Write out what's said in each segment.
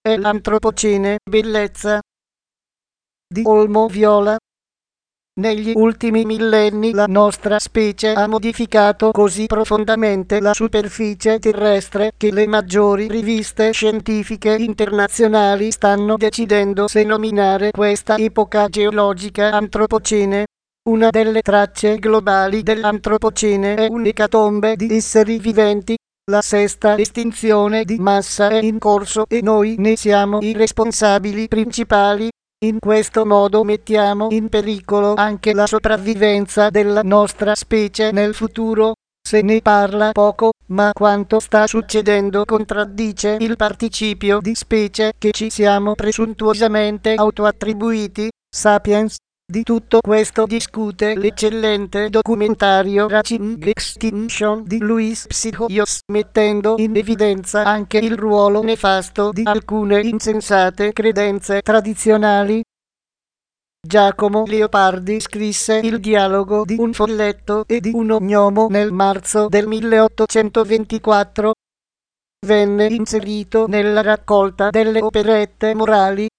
è l'antropocene bellezza di Olmo Viola. Negli ultimi millenni la nostra specie ha modificato così profondamente la superficie terrestre che le maggiori riviste scientifiche internazionali stanno decidendo se nominare questa epoca geologica antropocene. Una delle tracce globali dell'antropocene è un'ecatombe di esseri viventi. La sesta estinzione di massa è in corso e noi ne siamo i responsabili principali. In questo modo mettiamo in pericolo anche la sopravvivenza della nostra specie nel futuro. Se ne parla poco, ma quanto sta succedendo contraddice il participio di specie che ci siamo presuntuosamente autoattribuiti, sapiens. Di tutto questo discute l'eccellente documentario Raging Extinction di Luis Psihoyos, mettendo in evidenza anche il ruolo nefasto di alcune insensate credenze tradizionali. Giacomo Leopardi scrisse Il dialogo di un folletto e di uno gnomo nel marzo del 1824. Venne inserito nella raccolta delle operette morali.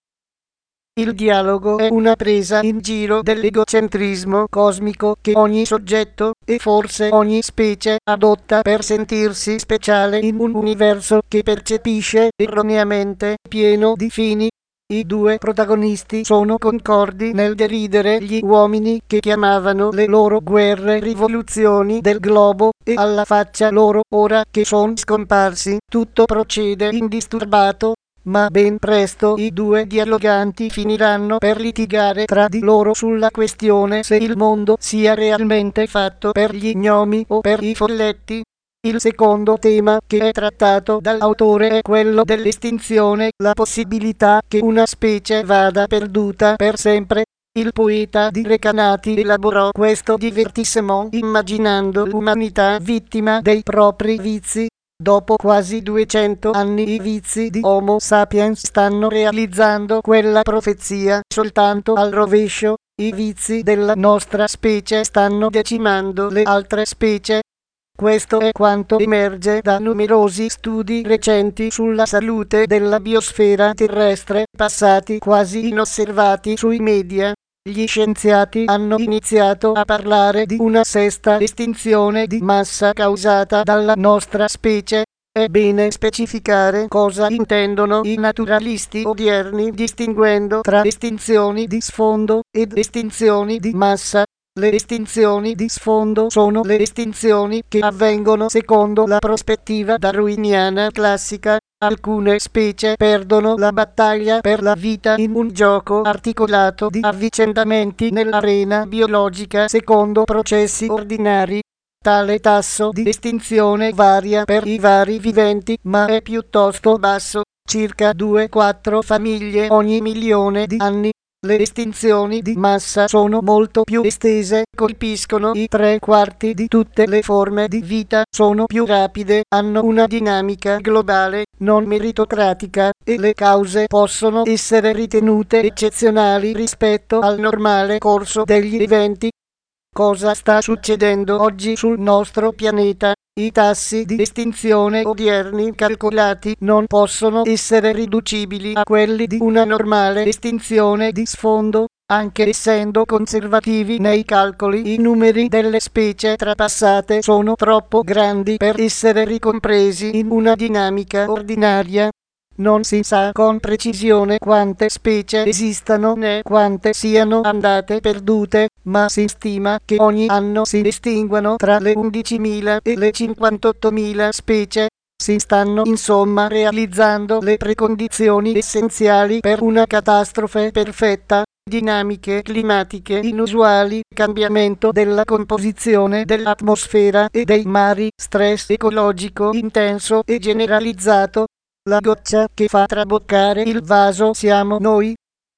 Il dialogo è una presa in giro dell'egocentrismo cosmico che ogni soggetto, e forse ogni specie, adotta per sentirsi speciale in un universo che percepisce erroneamente pieno di fini. I due protagonisti sono concordi nel deridere gli uomini che chiamavano le loro guerre rivoluzioni del globo, e alla faccia loro, ora che son scomparsi, tutto procede indisturbato. Ma ben presto i due dialoganti finiranno per litigare tra di loro sulla questione se il mondo sia realmente fatto per gli gnomi o per i folletti. Il secondo tema che è trattato dall'autore è quello dell'estinzione, la possibilità che una specie vada perduta per sempre. Il poeta di Recanati elaborò questo divertissement immaginando l'umanità vittima dei propri vizi. Dopo quasi 200 anni i vizi di Homo sapiens stanno realizzando quella profezia soltanto al rovescio. I vizi della nostra specie stanno decimando le altre specie. Questo è quanto emerge da numerosi studi recenti sulla salute della biosfera terrestre, passati quasi inosservati sui media. Gli scienziati hanno iniziato a parlare di una sesta estinzione di massa causata dalla nostra specie. È bene specificare cosa intendono i naturalisti odierni distinguendo tra estinzioni di sfondo ed estinzioni di massa. Le estinzioni di sfondo sono le estinzioni che avvengono secondo la prospettiva darwiniana classica. Alcune specie perdono la battaglia per la vita in un gioco articolato di avvicendamenti nell'arena biologica secondo processi ordinari. Tale tasso di estinzione varia per i vari viventi, ma è piuttosto basso, circa 2-4 famiglie ogni milione di anni. Le estinzioni di massa sono molto più estese, colpiscono i 3/4 di tutte le forme di vita, sono più rapide, hanno una dinamica globale, non meritocratica, e le cause possono essere ritenute eccezionali rispetto al normale corso degli eventi. Cosa sta succedendo oggi sul nostro pianeta? I tassi di estinzione odierni calcolati non possono essere riducibili a quelli di una normale estinzione di sfondo, anche essendo conservativi nei calcoli. I numeri delle specie trapassate sono troppo grandi per essere ricompresi in una dinamica ordinaria. Non si sa con precisione quante specie esistano né quante siano andate perdute, ma si stima che ogni anno si estinguano tra le 11.000 e le 58.000 specie. Si stanno insomma realizzando le precondizioni essenziali per una catastrofe perfetta. Dinamiche climatiche inusuali, cambiamento della composizione dell'atmosfera e dei mari, stress ecologico intenso e generalizzato. La goccia che fa traboccare il vaso siamo noi.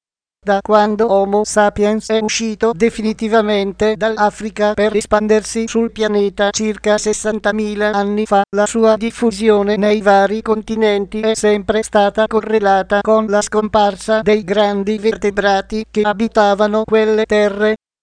Da quando Homo sapiens è uscito definitivamente dall'Africa per espandersi sul pianeta circa 60.000 anni fa, la sua diffusione nei vari continenti è sempre stata correlata con la scomparsa dei grandi vertebrati che abitavano quelle terre.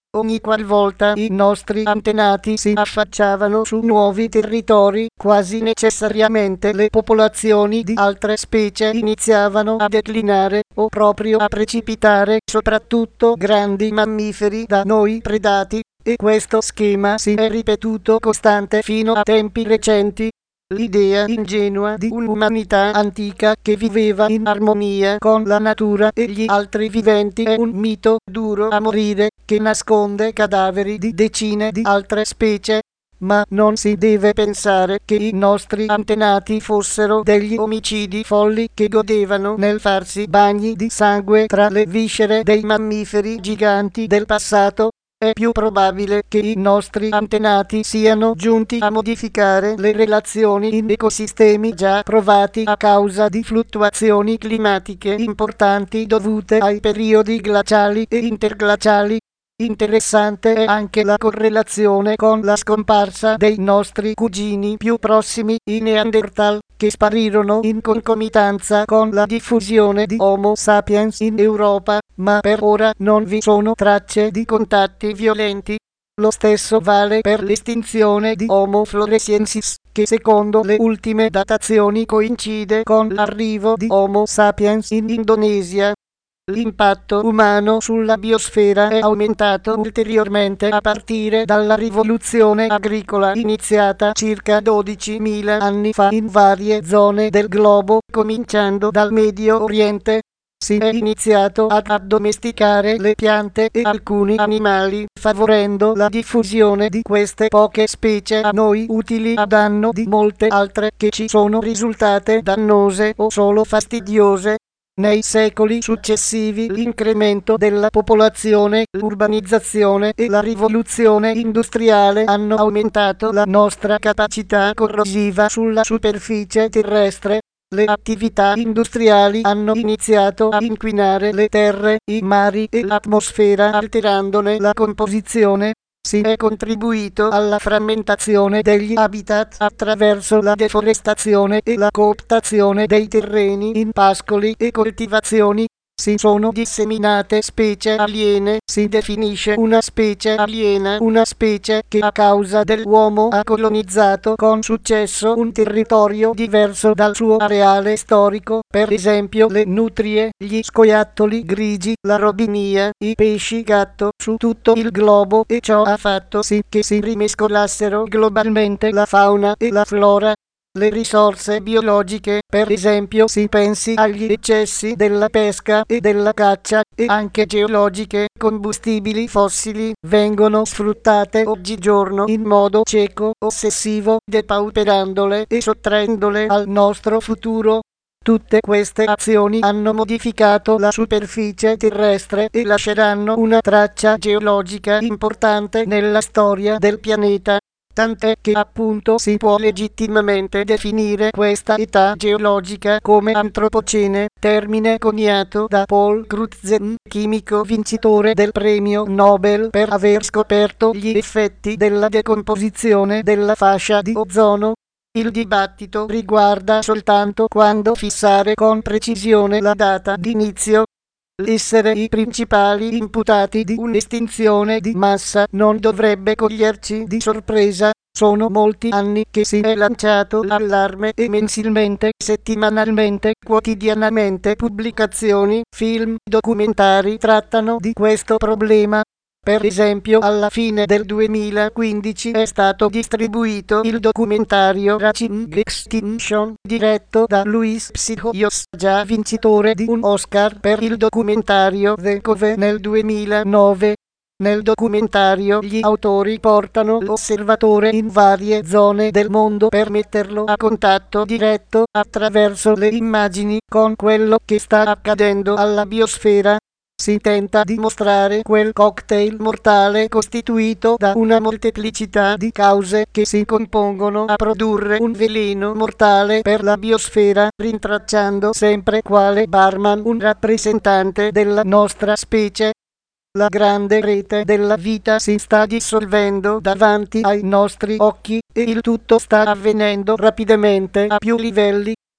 Ogni qualvolta i nostri antenati si affacciavano su nuovi territori, quasi necessariamente le popolazioni di altre specie iniziavano a declinare o proprio a precipitare, soprattutto grandi mammiferi da noi predati, e questo schema si è ripetuto costante fino a tempi recenti. L'idea ingenua di un'umanità antica che viveva in armonia con la natura e gli altri viventi è un mito duro a morire che nasconde cadaveri di decine di altre specie, ma non si deve pensare che i nostri antenati fossero degli omicidi folli che godevano nel farsi bagni di sangue tra le viscere dei mammiferi giganti del passato. È più probabile che i nostri antenati siano giunti a modificare le relazioni in ecosistemi già provati a causa di fluttuazioni climatiche importanti dovute ai periodi glaciali e interglaciali. Interessante è anche la correlazione con la scomparsa dei nostri cugini più prossimi, i Neanderthal, che sparirono in concomitanza con la diffusione di Homo sapiens in Europa, ma per ora non vi sono tracce di contatti violenti. Lo stesso vale per l'estinzione di Homo floresiensis, che secondo le ultime datazioni coincide con l'arrivo di Homo sapiens in Indonesia. L'impatto umano sulla biosfera è aumentato ulteriormente a partire dalla rivoluzione agricola iniziata circa 12.000 anni fa in varie zone del globo, cominciando dal Medio Oriente. Si è iniziato ad addomesticare le piante e alcuni animali, favorendo la diffusione di queste poche specie a noi utili a danno di molte altre che ci sono risultate dannose o solo fastidiose. Nei secoli successivi l'incremento della popolazione, l'urbanizzazione e la rivoluzione industriale hanno aumentato la nostra capacità corrosiva sulla superficie terrestre. Le attività industriali hanno iniziato a inquinare le terre, i mari e l'atmosfera alterandone la composizione. Si è contribuito alla frammentazione degli habitat attraverso la deforestazione e la cooptazione dei terreni in pascoli e coltivazioni. Si sono disseminate specie aliene. Si definisce una specie aliena una specie che a causa dell'uomo ha colonizzato con successo un territorio diverso dal suo areale storico, per esempio le nutrie, gli scoiattoli grigi, la robinia, i pesci gatto su tutto il globo, e ciò ha fatto sì che si rimescolassero globalmente la fauna e la flora. Le risorse biologiche, per esempio si pensi agli eccessi della pesca e della caccia, e anche geologiche, combustibili fossili, vengono sfruttate oggigiorno in modo cieco, ossessivo, depauperandole e sottraendole al nostro futuro. Tutte queste azioni hanno modificato la superficie terrestre e lasceranno una traccia geologica importante nella storia del pianeta. Tant'è che appunto si può legittimamente definire questa età geologica come antropocene, termine coniato da Paul Crutzen, chimico vincitore del premio Nobel per aver scoperto gli effetti della decomposizione della fascia di ozono. Il dibattito riguarda soltanto quando fissare con precisione la data d'inizio. L'essere i principali imputati di un'estinzione di massa non dovrebbe coglierci di sorpresa. Sono molti anni che si è lanciato l'allarme e mensilmente, settimanalmente, quotidianamente pubblicazioni, film, documentari trattano di questo problema. Per esempio alla fine del 2015 è stato distribuito il documentario Raging Extinction, diretto da Luis Psihoyos, già vincitore di un Oscar per il documentario The Cove nel 2009. Nel documentario gli autori portano l'osservatore in varie zone del mondo per metterlo a contatto diretto, attraverso le immagini, con quello che sta accadendo alla biosfera. Si tenta di mostrare quel cocktail mortale costituito da una molteplicità di cause che si compongono a produrre un veleno mortale per la biosfera, rintracciando sempre quale barman un rappresentante della nostra specie. La grande rete della vita si sta dissolvendo davanti ai nostri occhi, e il tutto sta avvenendo rapidamente a più livelli.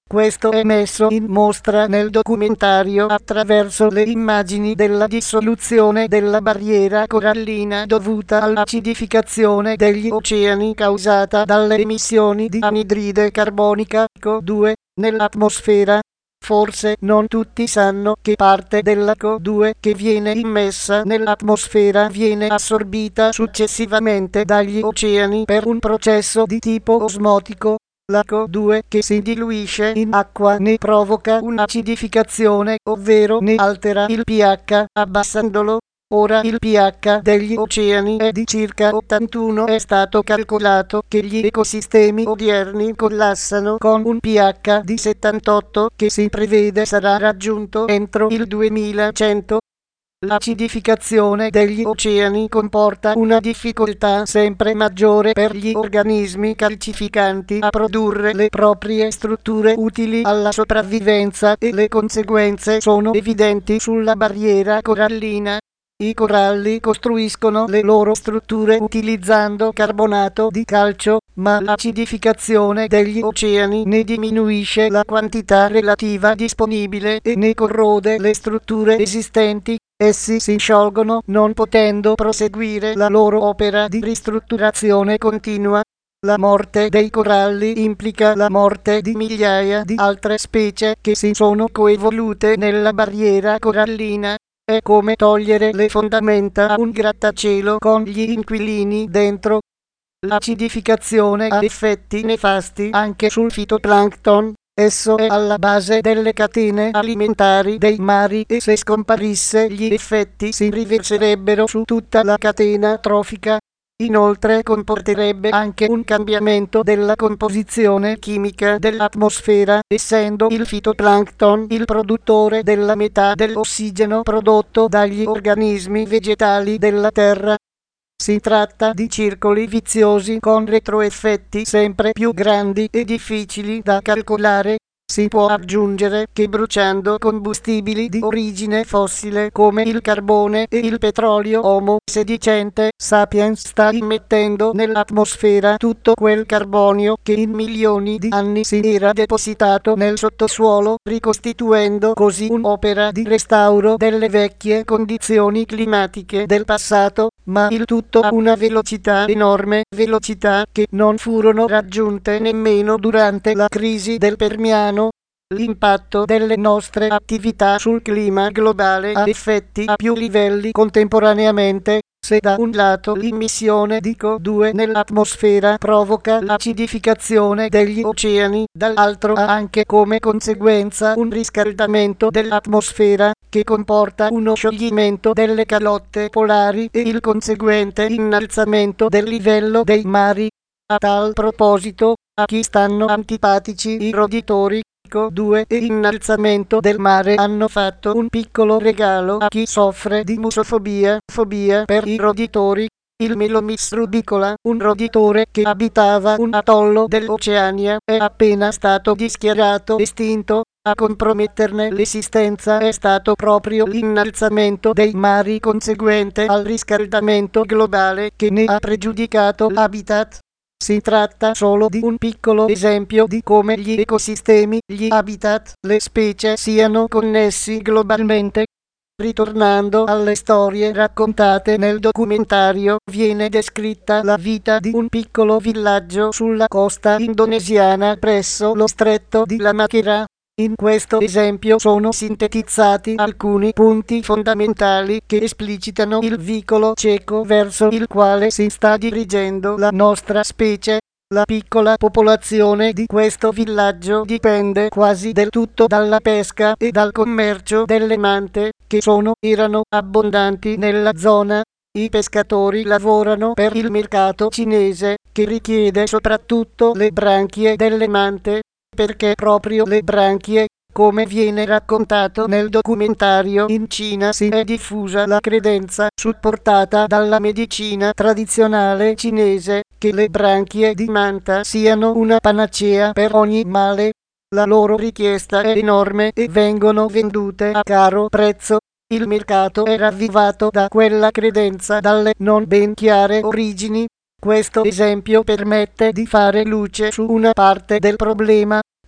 Questo è messo in mostra nel documentario attraverso le immagini della dissoluzione della barriera corallina dovuta all'acidificazione degli oceani causata dalle emissioni di anidride carbonica CO2 nell'atmosfera. Forse non tutti sanno che parte della CO2 che viene immessa nell'atmosfera viene assorbita successivamente dagli oceani per un processo di tipo osmotico. La CO2 che si diluisce in acqua ne provoca un'acidificazione, ovvero ne altera il pH, abbassandolo. Ora il pH degli oceani è di circa 81. È stato calcolato che gli ecosistemi odierni collassano con un pH di 78 che si prevede sarà raggiunto entro il 2100. L'acidificazione degli oceani comporta una difficoltà sempre maggiore per gli organismi calcificanti a produrre le proprie strutture utili alla sopravvivenza e le conseguenze sono evidenti sulla barriera corallina. I coralli costruiscono le loro strutture utilizzando carbonato di calcio, ma l'acidificazione degli oceani ne diminuisce la quantità relativa disponibile e ne corrode le strutture esistenti. Essi si sciolgono non potendo proseguire la loro opera di ristrutturazione continua. La morte dei coralli implica la morte di migliaia di altre specie che si sono coevolute nella barriera corallina. È come togliere le fondamenta a un grattacielo con gli inquilini dentro. L'acidificazione ha effetti nefasti anche sul fitoplancton. Esso è alla base delle catene alimentari dei mari e se scomparisse gli effetti si riverserebbero su tutta la catena trofica. Inoltre comporterebbe anche un cambiamento della composizione chimica dell'atmosfera, essendo il fitoplancton il produttore della metà dell'ossigeno prodotto dagli organismi vegetali della Terra. Si tratta di circoli viziosi con retroeffetti sempre più grandi e difficili da calcolare. Si può aggiungere che bruciando combustibili di origine fossile come il carbone e il petrolio Homo sedicente sapiens sta immettendo nell'atmosfera tutto quel carbonio che in milioni di anni si era depositato nel sottosuolo, ricostituendo così un'opera di restauro delle vecchie condizioni climatiche del passato, ma il tutto a una velocità enorme, velocità che non furono raggiunte nemmeno durante la crisi del Permiano. L'impatto delle nostre attività sul clima globale ha effetti a più livelli contemporaneamente. Se da un lato l'immissione di CO2 nell'atmosfera provoca l'acidificazione degli oceani, dall'altro ha anche come conseguenza un riscaldamento dell'atmosfera che comporta uno scioglimento delle calotte polari e il conseguente innalzamento del livello dei mari. A tal proposito, a chi stanno antipatici i roditori CO2 e innalzamento del mare hanno fatto un piccolo regalo a chi soffre di musofobia, fobia per i roditori. Il Melomys rubicola, un roditore che abitava un atollo dell'Oceania, è appena stato dichiarato estinto. A comprometterne l'esistenza è stato proprio l'innalzamento dei mari conseguente al riscaldamento globale che ne ha pregiudicato l'habitat. Si tratta solo di un piccolo esempio di come gli ecosistemi, gli habitat, le specie siano connessi globalmente. Ritornando alle storie raccontate nel documentario, viene descritta la vita di un piccolo villaggio sulla costa indonesiana presso lo stretto di Lamacchera. In questo esempio sono sintetizzati alcuni punti fondamentali che esplicitano il vicolo cieco verso il quale si sta dirigendo la nostra specie. La piccola popolazione di questo villaggio dipende quasi del tutto dalla pesca e dal commercio delle mante, che erano abbondanti nella zona. I pescatori lavorano per il mercato cinese, che richiede soprattutto le branchie delle mante, perché proprio le branchie, come viene raccontato nel documentario, in Cina si è diffusa la credenza, supportata dalla medicina tradizionale cinese, che le branchie di manta siano una panacea per ogni male. La loro richiesta è enorme e vengono vendute a caro prezzo. Il mercato è ravvivato da quella credenza dalle non ben chiare origini. Questo esempio permette di fare luce su una parte del problema.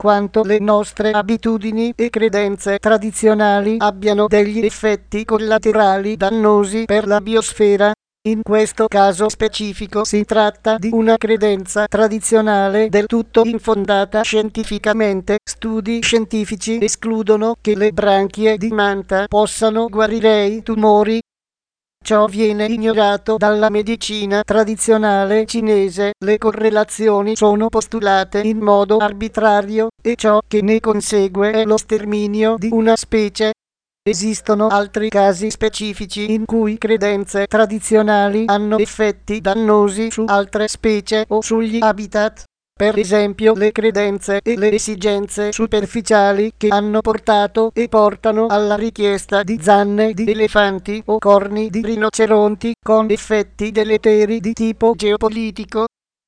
quanto le nostre abitudini e credenze tradizionali abbiano degli effetti collaterali dannosi per la biosfera. In questo caso specifico si tratta di una credenza tradizionale del tutto infondata scientificamente. Studi scientifici escludono che le branchie di manta possano guarire i tumori. Ciò viene ignorato dalla medicina tradizionale cinese. Le correlazioni sono postulate in modo arbitrario e ciò che ne consegue è lo sterminio di una specie. Esistono altri casi specifici in cui credenze tradizionali hanno effetti dannosi su altre specie o sugli habitat. Per esempio le credenze e le esigenze superficiali che hanno portato e portano alla richiesta di zanne di elefanti o corni di rinoceronti con effetti deleteri di tipo geopolitico.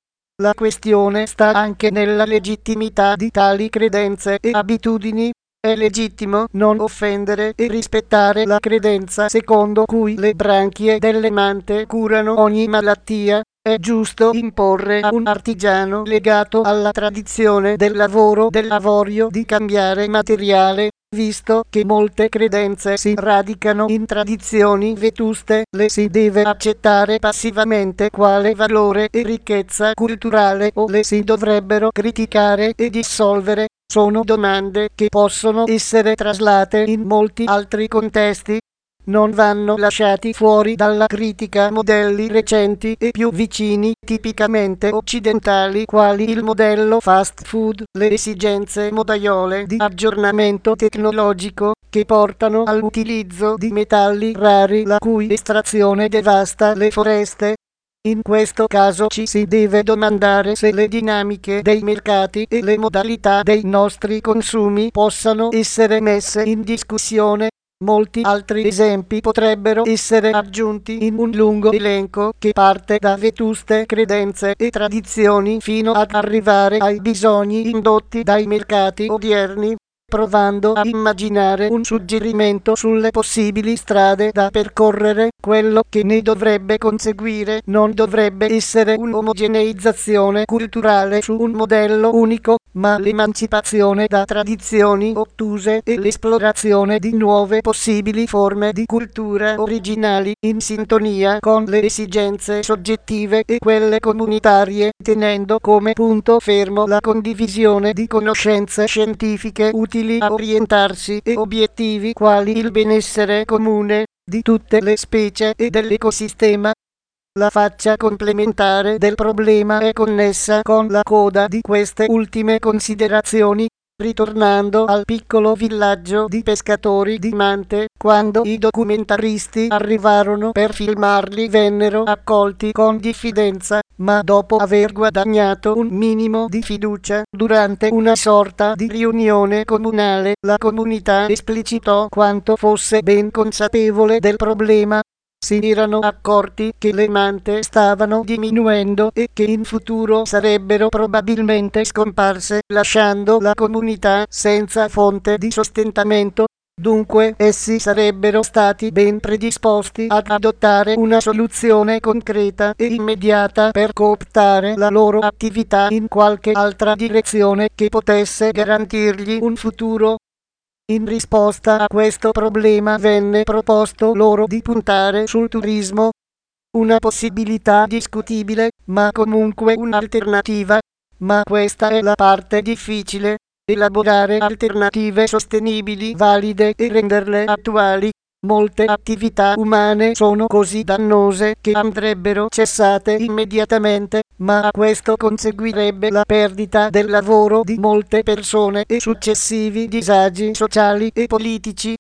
La questione sta anche nella legittimità di tali credenze e abitudini. È legittimo non offendere e rispettare la credenza secondo cui le branchie delle mante curano ogni malattia. È giusto imporre a un artigiano legato alla tradizione del lavoro dell'avorio di cambiare materiale. Visto che molte credenze si radicano in tradizioni vetuste, le si deve accettare passivamente quale valore e ricchezza culturale o le si dovrebbero criticare e dissolvere. Sono domande che possono essere traslate in molti altri contesti. Non vanno lasciati fuori dalla critica modelli recenti e più vicini, tipicamente occidentali, quali il modello fast food, le esigenze modaiole di aggiornamento tecnologico, che portano all'utilizzo di metalli rari la cui estrazione devasta le foreste. In questo caso ci si deve domandare se le dinamiche dei mercati e le modalità dei nostri consumi possano essere messe in discussione. Molti altri esempi potrebbero essere aggiunti in un lungo elenco che parte da vetuste credenze e tradizioni fino ad arrivare ai bisogni indotti dai mercati odierni. Provando a immaginare un suggerimento sulle possibili strade da percorrere, quello che ne dovrebbe conseguire non dovrebbe essere un'omogeneizzazione culturale su un modello unico, ma l'emancipazione da tradizioni ottuse e l'esplorazione di nuove possibili forme di cultura originali in sintonia con le esigenze soggettive e quelle comunitarie, tenendo come punto fermo la condivisione di conoscenze scientifiche utili a orientarsi e obiettivi quali il benessere comune di tutte le specie e dell'ecosistema. La faccia complementare del problema è connessa con la coda di queste ultime considerazioni. Ritornando al piccolo villaggio di pescatori di mante, quando i documentaristi arrivarono per filmarli vennero accolti con diffidenza, ma dopo aver guadagnato un minimo di fiducia durante una sorta di riunione comunale, la comunità esplicitò quanto fosse ben consapevole del problema. Si erano accorti che le mante stavano diminuendo e che in futuro sarebbero probabilmente scomparse, lasciando la comunità senza fonte di sostentamento. Dunque essi sarebbero stati ben predisposti ad adottare una soluzione concreta e immediata per cooptare la loro attività in qualche altra direzione che potesse garantirgli un futuro. In risposta a questo problema venne proposto loro di puntare sul turismo, una possibilità discutibile, ma comunque un'alternativa. Ma questa è la parte difficile: elaborare alternative sostenibili, valide e renderle attuali. Molte attività umane sono così dannose che andrebbero cessate immediatamente, ma a questo conseguirebbe la perdita del lavoro di molte persone e successivi disagi sociali e politici.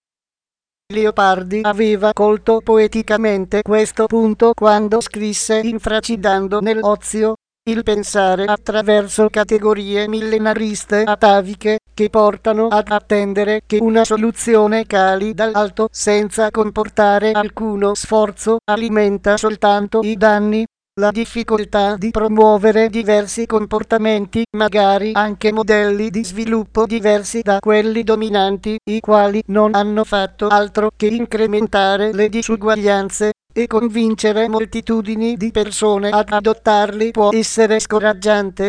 Leopardi aveva colto poeticamente questo punto quando scrisse infracidando nell'ozio: il pensare attraverso categorie millenariste ataviche, che portano ad attendere che una soluzione cali dall'alto senza comportare alcuno sforzo, alimenta soltanto i danni. La difficoltà di promuovere diversi comportamenti, magari anche modelli di sviluppo diversi da quelli dominanti, i quali non hanno fatto altro che incrementare le disuguaglianze e convincere moltitudini di persone ad adottarli, può essere scoraggiante.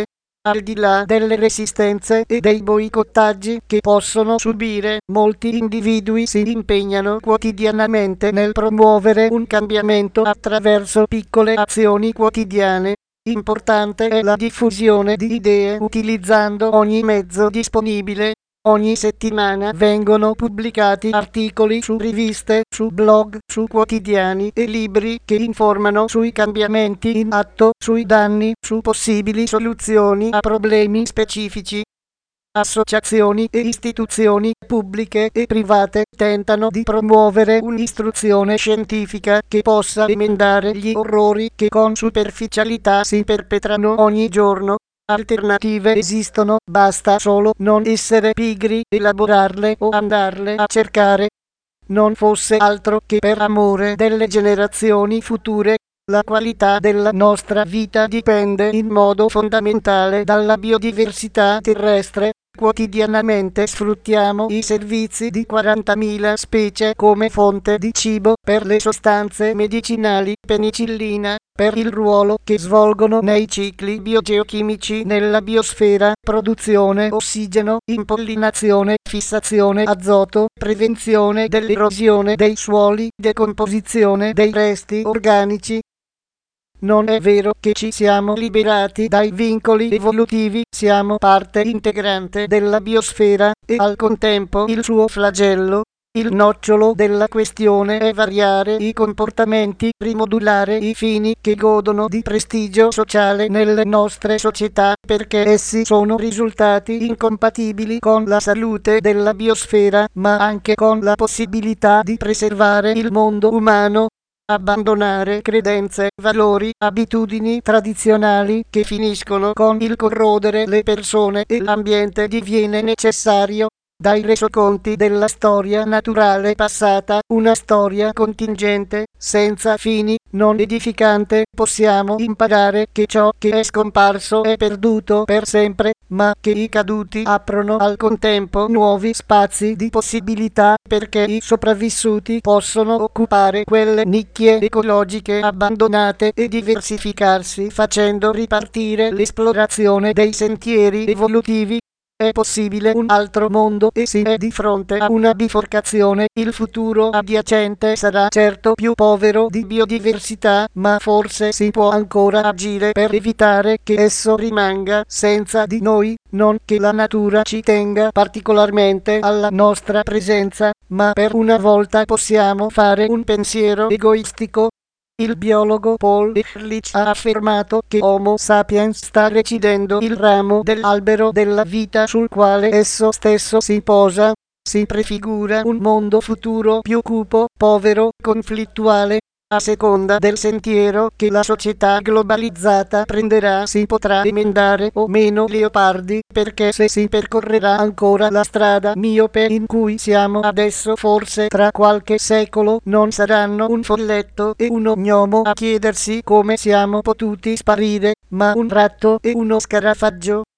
Al di là delle resistenze e dei boicottaggi che possono subire, molti individui si impegnano quotidianamente nel promuovere un cambiamento attraverso piccole azioni quotidiane. Importante è la diffusione di idee utilizzando ogni mezzo disponibile. Ogni settimana vengono pubblicati articoli su riviste, su blog, su quotidiani e libri che informano sui cambiamenti in atto, sui danni, su possibili soluzioni a problemi specifici. Associazioni e istituzioni pubbliche e private tentano di promuovere un'istruzione scientifica che possa emendare gli orrori che con superficialità si perpetrano ogni giorno. Alternative esistono, basta solo non essere pigri, elaborarle o andarle a cercare. Non fosse altro che per amore delle generazioni future. La qualità della nostra vita dipende in modo fondamentale dalla biodiversità terrestre. Quotidianamente sfruttiamo i servizi di 40.000 specie come fonte di cibo per le sostanze medicinali, penicillina, per il ruolo che svolgono nei cicli biogeochimici nella biosfera, produzione ossigeno, impollinazione, fissazione azoto, prevenzione dell'erosione dei suoli, decomposizione dei resti organici. Non è vero che ci siamo liberati dai vincoli evolutivi, siamo parte integrante della biosfera e al contempo il suo flagello. Il nocciolo della questione è variare i comportamenti, rimodulare i fini che godono di prestigio sociale nelle nostre società, perché essi sono risultati incompatibili con la salute della biosfera, ma anche con la possibilità di preservare il mondo umano. Abbandonare credenze, valori, abitudini tradizionali che finiscono con il corrodere le persone e l'ambiente diviene necessario. Dai resoconti della storia naturale passata, una storia contingente, senza fini, non edificante, possiamo imparare che ciò che è scomparso è perduto per sempre, ma che i caduti aprono al contempo nuovi spazi di possibilità perché i sopravvissuti possono occupare quelle nicchie ecologiche abbandonate e diversificarsi facendo ripartire l'esplorazione dei sentieri evolutivi. È possibile un altro mondo e si è di fronte a una biforcazione. Il futuro adiacente sarà certo più povero di biodiversità, ma forse si può ancora agire per evitare che esso rimanga senza di noi. Non che la natura ci tenga particolarmente alla nostra presenza, ma per una volta possiamo fare un pensiero egoistico. Il biologo Paul Ehrlich ha affermato che Homo sapiens sta recidendo il ramo dell'albero della vita sul quale esso stesso si posa. Si prefigura un mondo futuro più cupo, povero, conflittuale. A seconda del sentiero che la società globalizzata prenderà si potrà emendare o meno Leopardi, perché se si percorrerà ancora la strada miope in cui siamo adesso, forse tra qualche secolo non saranno un folletto e uno gnomo a chiedersi come siamo potuti sparire, ma un ratto e uno scarafaggio.